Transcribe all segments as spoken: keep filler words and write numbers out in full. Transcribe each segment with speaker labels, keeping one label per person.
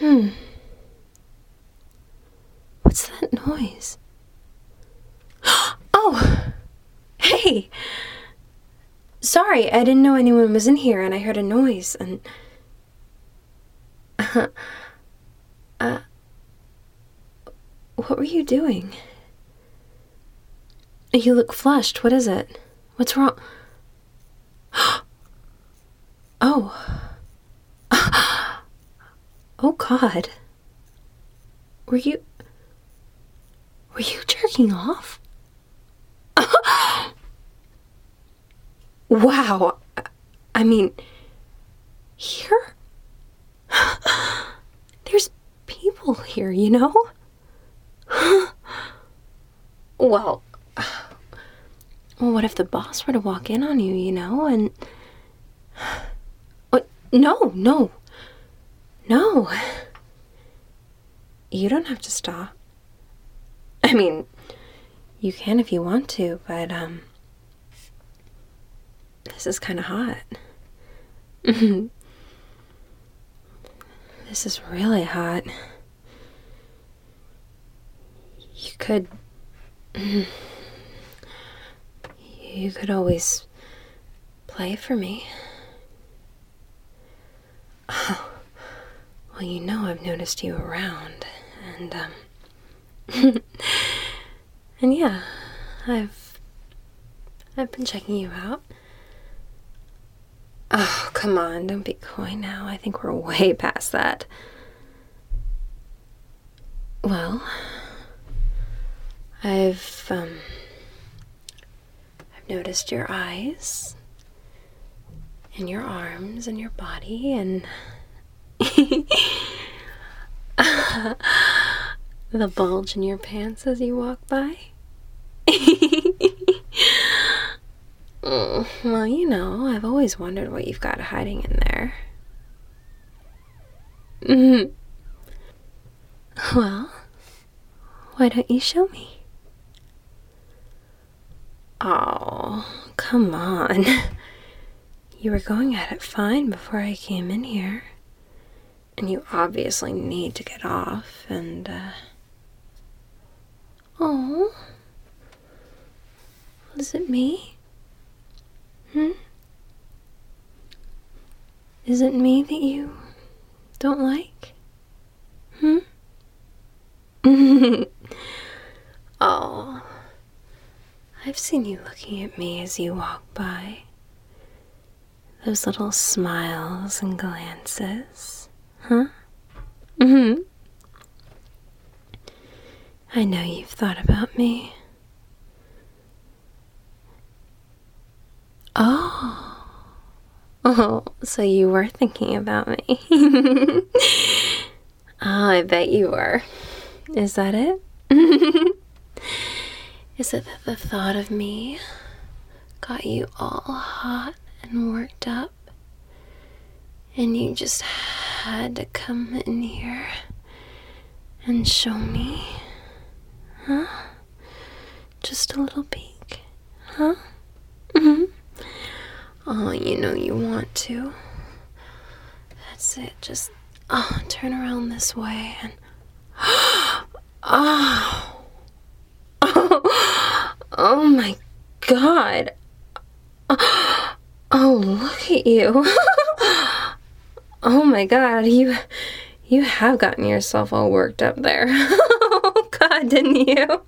Speaker 1: Hmm. What's that noise? Oh! Hey! Sorry, I didn't know anyone was in here and I heard a noise and... Uh, uh, what were you doing? You look flushed. What is it? What's wrong? Oh. Oh, God. Were you... Were you jerking off? Wow. I mean, here? There's people here, you know? Well, well, what if the boss were to walk in on you, you know, and... What? No, no. No. You don't have to stop. I mean, you can if you want to, but, um... this is kind of hot. This is really hot. You could... You could always play for me. Oh, well, you know I've noticed you around, and, um... and yeah, I've... I've been checking you out. Oh, come on, don't be coy now. I think we're way past that. Well, I've, um... I've noticed your eyes, and your arms, and your body, and... the bulge in your pants as you walk by. Oh, well, you know, I've always wondered what you've got hiding in there. Mm-hmm. Well, why don't you show me? Oh, come on. You were going at it fine before I came in here. And you obviously need to get off, and, uh... Oh. Was it me? Hmm? Is it me that you don't like? Hmm? Oh, I've seen you looking at me as you walk by. Those little smiles and glances. Huh? Mm-hmm. I know you've thought about me. Oh. Oh, so you were thinking about me. Oh, I bet you were. Is that it? Is it that the thought of me got you all hot and worked up? And you just had to come in here and show me? Huh? Just a little peek? Huh? Mm-hmm. Oh, you know you want to. That's it. Just, oh, turn around this way and... Oh. Oh. Oh, my God. Oh, look at you. Oh, my God. You, you have gotten yourself all worked up there. Oh, God, didn't you?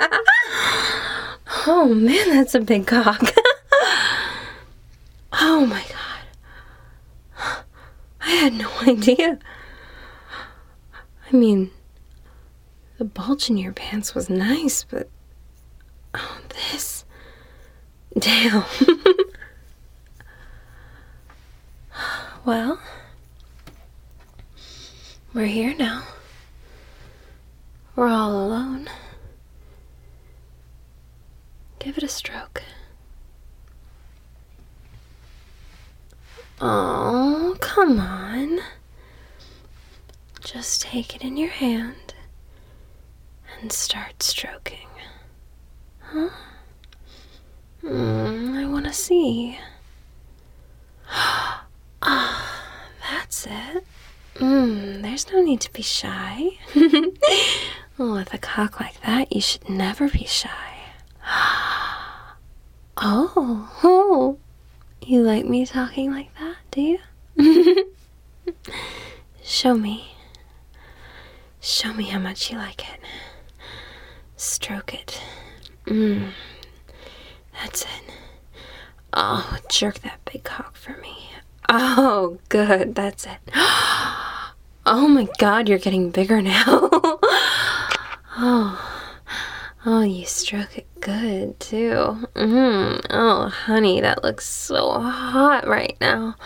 Speaker 1: Oh, man, that's a big cock. Oh my God. I had no idea. I mean, the bulge in your pants was nice, but... Oh, this... Damn. Well, we're here now. We're all alone. Give it a stroke. Oh, come on. Just take it in your hand and start stroking. Huh? Mm, I want to see. Ah, that's it. Mmm, there there's no need to be shy. Well, with a cock like that, you should never be shy. Oh, oh, you like me talking like that, do you? Show me. Show me how much you like it. Stroke it. Mmm. That's it. Oh, jerk that big cock for me. Oh, good. That's it. Oh my God, you're getting bigger now. Oh. Oh, you stroke it good, too. Mm. Oh, honey, that looks so hot right now.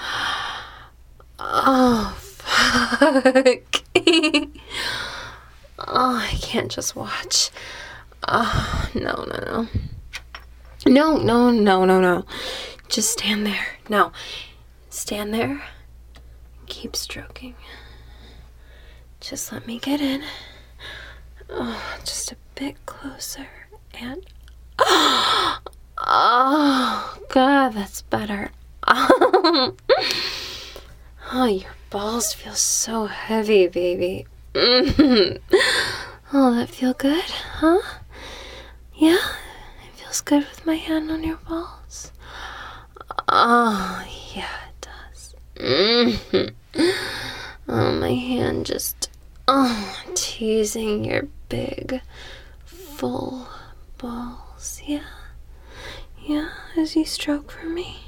Speaker 1: Oh, fuck. Oh, I can't just watch. Oh, no, no, no. No, no, no, no, no. Just stand there. No. Stand there. Keep stroking. Just let me get in. Oh, just a bit closer. And... Oh, God, that's better. Oh, your balls feel so heavy, baby. Mm-hmm. Oh, that feel good, huh? Yeah? It feels good with my hand on your balls? Oh, yeah, it does. Mm-hmm. Oh, my hand just, oh, teasing your big, full balls. Yeah? Yeah, as you stroke for me.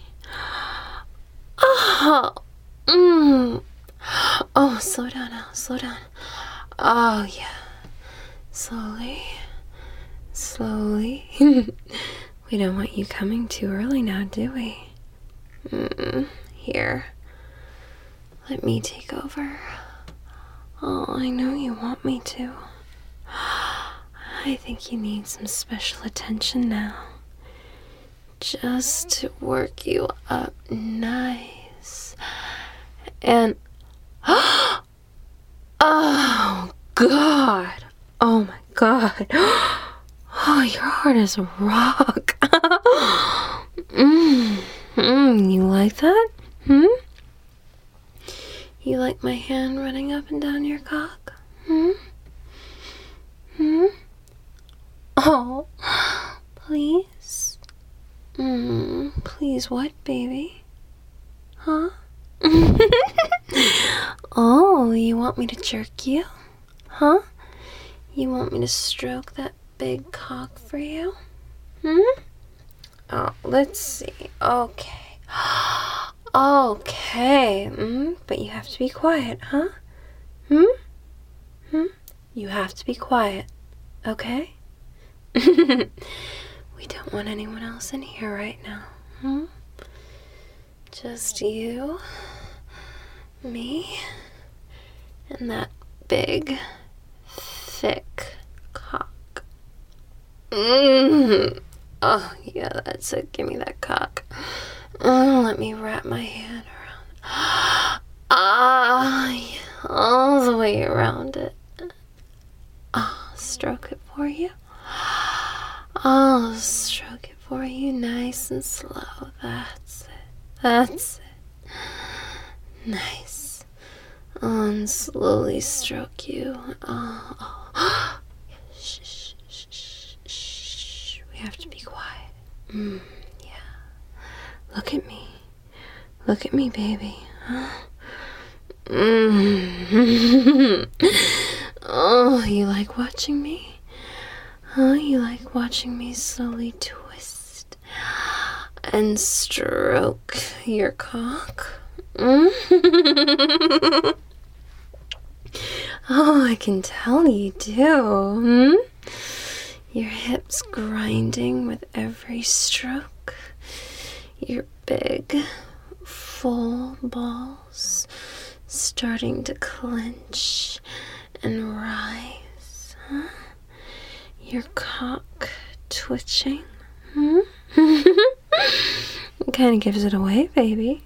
Speaker 1: Oh, mm. Oh, slow down now, slow down. Oh, yeah. Slowly. Slowly. We don't want you coming too early now, do we? Mm-mm. Here. Let me take over. Oh, I know you want me to. I think you need some special attention now. Just to work you up nice. And... Oh, God. Oh, my God. Oh, your heart is a rock. mm, mm, you like that? Hmm? You like my hand running up and down your cock? Hmm? Hmm? Oh, please? Mm, please what, baby? Huh? Oh, you want me to jerk you? Huh? You want me to stroke that big cock for you? Hmm? Oh, let's see. Okay. Okay. Mm, but you have to be quiet, huh? Hmm? Hmm? You have to be quiet. Okay? We don't want anyone else in here right now. Hmm? Just you, me, and that big, thick cock. Mm-hmm. Oh, yeah, that's it. Give me that cock. Oh, let me wrap my hand around. Ah, yeah, all the way around it. I'll stroke it for you. I'll stroke it for you nice and slow. That's it. That's it. Nice. And slowly stroke you. Oh, oh. Shh, shh, shh, shh, shh. We have to be quiet. Mm, yeah. Look at me. Look at me, baby. Mm. Oh, you like watching me? Huh? You like watching me slowly twist and stroke your cock? Mm? Oh, I can tell you do. Hmm? Your hips grinding with every stroke. Your big, full balls starting to clench and rise. Huh? Your cock twitching. Hmm? It kind of gives it away, baby.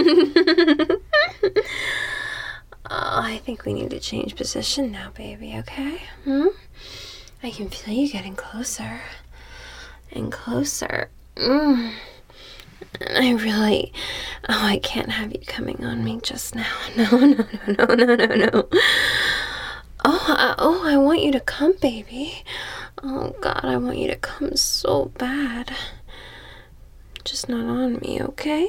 Speaker 1: Oh, I think we need to change position now, baby, okay? Hmm? I can feel you getting closer and closer. Mm. And I really, oh, I can't have you coming on me just now. No, no, no, no, no, no, no. Oh, I, oh, I want you to come, baby. Oh, God, I want you to come so bad. Just not on me, okay?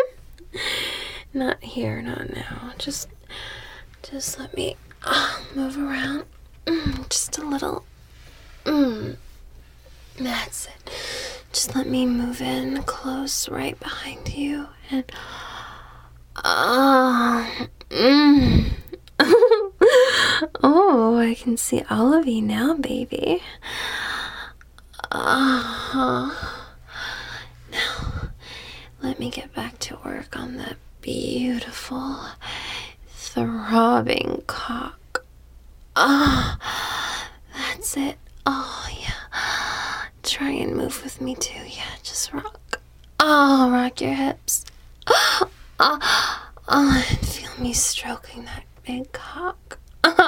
Speaker 1: Not here, not now. Just, just let me uh, move around. Mm, just a little. Mm. That's it. Just let me move in close right behind you and oh, mm. Oh, I can see all of you now, baby. Uh-huh. Now, let me get back to work on that beautiful, throbbing cock. Ah, oh, that's it. Oh, yeah. Try and move with me too. Yeah, just rock. Oh, rock your hips. Oh, oh, oh, and feel me stroking that big cock.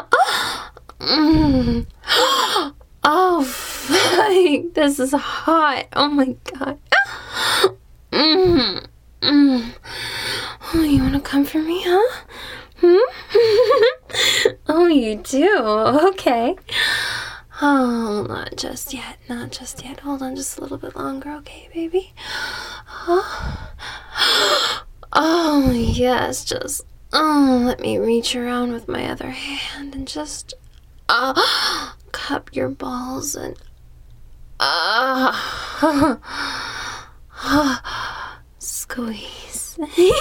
Speaker 1: Mm. Oh, fuck. This is hot. Oh my God. Mm. Mm. Oh, you want to come for me, huh? Hmm? Oh, you do? Okay. Oh, not just yet, not just yet. Hold on just a little bit longer, okay, baby? Oh, oh yes, just, oh, let me reach around with my other hand and just, uh, cup your balls and, uh, uh, squeeze.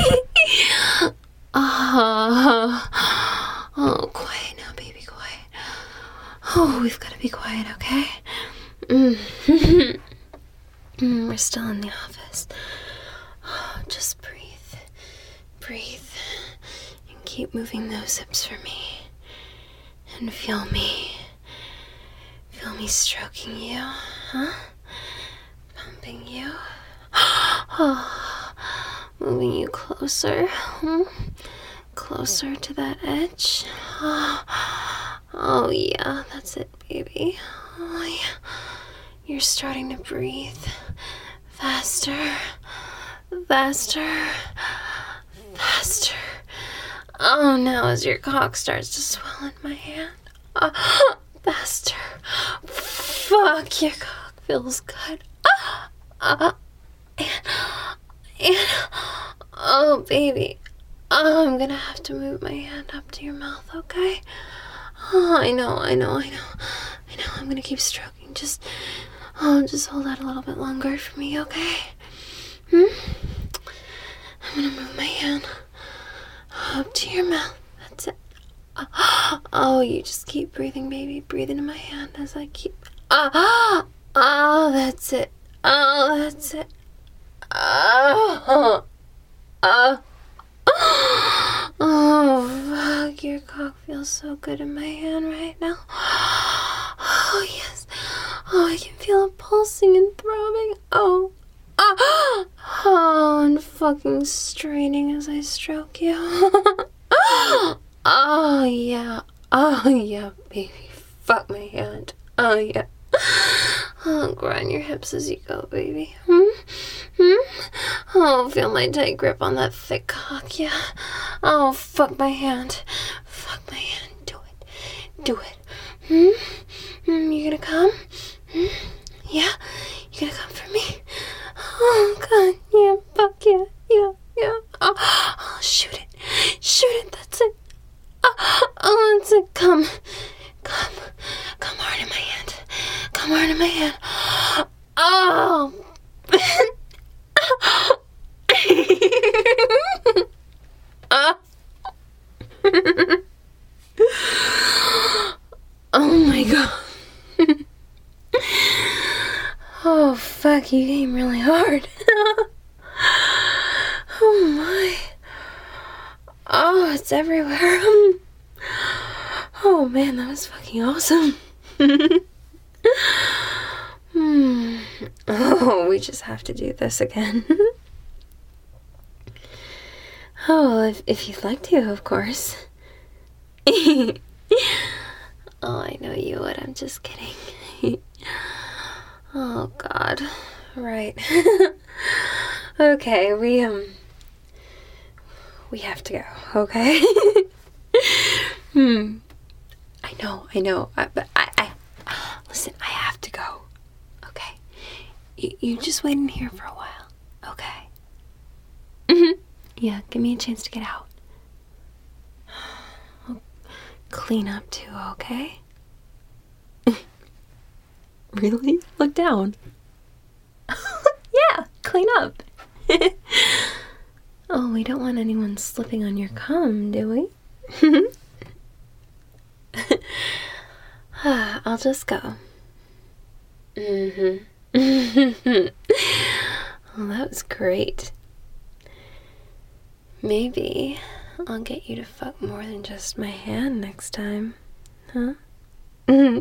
Speaker 1: uh, oh, quiet now, baby, quiet. Oh, we've got to be quiet, okay? Mm. mm, we're still in the office. Oh, just breathe. Breathe. And keep moving those hips for me. And feel me. Feel me stroking you. Huh? Pumping you. Oh, moving you closer. Hmm? Closer to that edge. Oh. Oh, yeah, that's it, baby. Oh, yeah. You're starting to breathe. Faster. Faster. Faster. Oh, now as your cock starts to swell in my hand. Uh, faster. Fuck, your cock feels good. Uh, uh, and, and, oh, baby. Oh, I'm gonna have to move my hand up to your mouth, okay? Oh, I know, I know, I know. I know, I'm gonna keep stroking. Just, oh, just hold out a little bit longer for me, okay? Hmm? I'm gonna move my hand up to your mouth. That's it. Oh, oh, you just keep breathing, baby. Breathe into my hand as I keep. Oh, oh, that's it. Oh, that's it. Oh, oh. Oh, fuck, your cock feels so good in my hand right now. Oh, yes. Oh, I can feel it pulsing and throbbing. Oh, oh, oh, and fucking straining as I stroke you. Oh, yeah. Oh, yeah, baby. Fuck my hand. Oh, yeah. Oh, grind your hips as you go, baby. Hmm? Hmm? Oh, feel my tight grip on that thick cock, yeah. Oh, fuck my hand. Fuck my hand. Do it. Do it. Hmm? Hmm? You gonna come? Hmm? Yeah? You gonna come for me? Oh, God. Yeah, fuck yeah. Yeah, yeah. Oh, oh shoot it. Shoot it. That's it. Oh, oh, that's it. Come. Come. Come hard in my hand. Come hard in my hand. Oh. Oh my God. Oh fuck, you came really hard. Oh my. Oh, it's everywhere. Oh man, that was fucking awesome. Hmm. Oh, we just have to do this again. Oh, if, if you'd like to, of course. Oh, I know you would. I'm just kidding. Oh, God. Right. Okay, we, um, we have to go, okay? hmm. I know, I know, I, but I, I, listen, I have to go, okay? You, you just wait in here for a while, okay? Mm-hmm. Yeah, give me a chance to get out. I'll clean up too, okay? Really? Look down. Yeah, clean up. Oh, we don't want anyone slipping on your cum, do we? I'll just go. Mm-hmm. Well, that was great. Maybe I'll get you to fuck more than just my hand next time. Huh? Mm-hmm.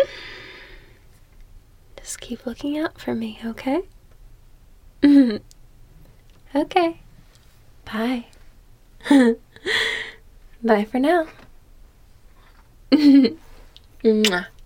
Speaker 1: Just keep looking out for me, okay? Mm-hmm. Okay. Bye. Bye for now. Mwah.